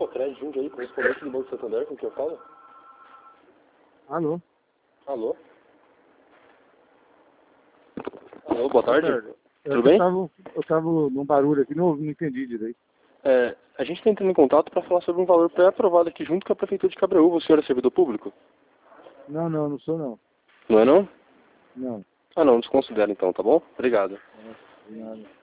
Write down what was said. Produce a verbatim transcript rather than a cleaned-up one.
Infocred, Jundiaí, correspondente do Banco Santander, com quem eu falo? Alô? Alô? Alô, boa tarde. Boa tarde. Tudo eu bem? Tava, eu tava num barulho aqui, não, não entendi direito. É, a gente está entrando em contato para falar sobre um valor pré-aprovado aqui junto com a Prefeitura de Cabreúva. O senhor é servidor público? Não, não, não sou não. Não é não? Não. Ah não, desconsidera então, tá bom? Obrigado. É, de nada.